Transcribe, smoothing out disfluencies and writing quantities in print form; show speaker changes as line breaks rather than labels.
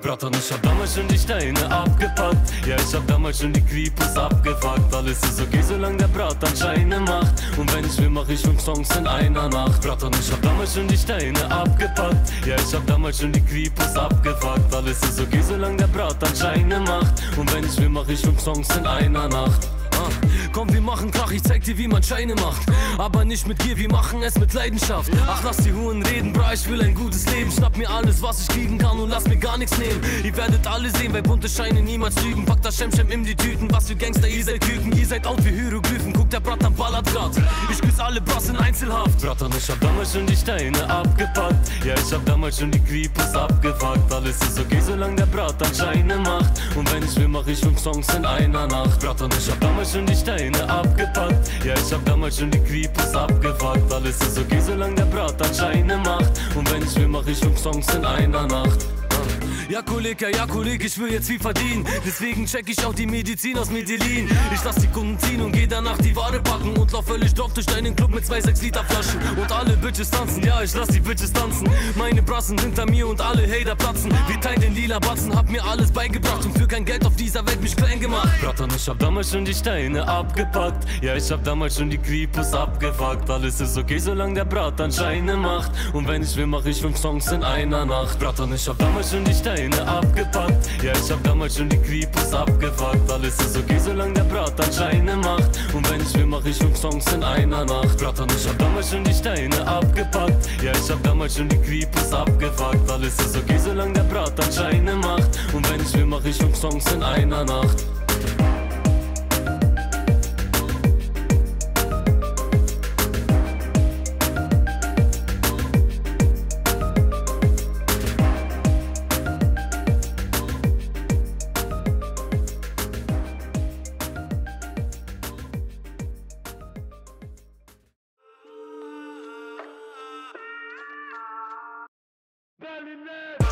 Bratan, ich hab damals schon die Steine abgepackt. Ja, ich hab damals schon die Creepers abgefuckt. Alles ist okay, solange der Bratan Scheine macht. Und wenn ich will, mach ich 5 Songs in einer Nacht. Bratan, ich hab damals schon die Steine abgepackt. Ja, ich hab damals schon die Creepers abgefuckt. Alles ist okay, solange der Bratan Scheine macht. Und wenn ich will, mach ich 5 Songs in einer Nacht. Komm, wir machen Krach, ich zeig dir, wie man Scheine macht. Aber nicht mit Gier, wir machen es mit Leidenschaft. Ach, lass die Huren reden, bra, ich will ein gutes Leben. Schnapp mir alles, was ich kriegen kann und lass mir gar nichts nehmen. Ihr werdet alle sehen, weil bunte Scheine niemals lügen. Packt das Schemschem in die Tüten, was für Gangster, ihr seid Küken. Ihr seid out wie Hieroglyphen, guckt der Bratan ballert grad. Ich küss alle Bras in Einzelhaft. Bratan, ich hab damals schon die Steine abgepackt. Ja, ich hab damals schon die Creepers abgefuckt. Alles ist okay, solange der Bratan Scheine macht. Und wenn ich will, mach ich 5 Songs in einer Nacht. Bratan, ich hab damals schon die Steine abgepackt. Ja, ich hab damals schon die Creepers abgefuckt. Alles ist okay, solange der Bratan Scheine macht. Und wenn ich will, mach ich 5 Songs in einer Nacht. Ja, Kolleg, ich will jetzt viel verdienen. Deswegen check ich auch die Medizin aus Medellin. Ich lass die Kunden ziehen und geh danach die Ware packen. Und lauf völlig drauf durch deinen Club mit 2 6-Liter Flaschen. Und alle Bitches tanzen, ja, ich lass die Bitches tanzen. Meine Brassen hinter mir und alle Hater platzen. Wir teilen den lila Batzen, hab mir alles beigebracht. Und für kein Geld auf dieser Welt mich klein gemacht. Bratan, ich hab damals schon die Steine abgepackt. Ja, ich hab damals schon die Creepers abgefuckt. Alles ist okay, solange der Bratan Scheine macht. Und wenn ich will, mach ich 5 Songs in einer Nacht. Bratan, ich hab damals schon die Steine abgepackt. Ja, ich hab damals schon die Creepers abgefuckt. Alles ist okay, solange der Bratan Scheine macht. Und wenn ich will, mach ich 5 Songs in einer Nacht. Bratan, ich hab damals schon die Steine abgepackt. Ja, ich hab damals schon die Creepers abgefuckt. Alles ist okay, solange der Bratan Scheine macht. Und wenn ich will, mach ich 5 Songs in einer Nacht. Berlin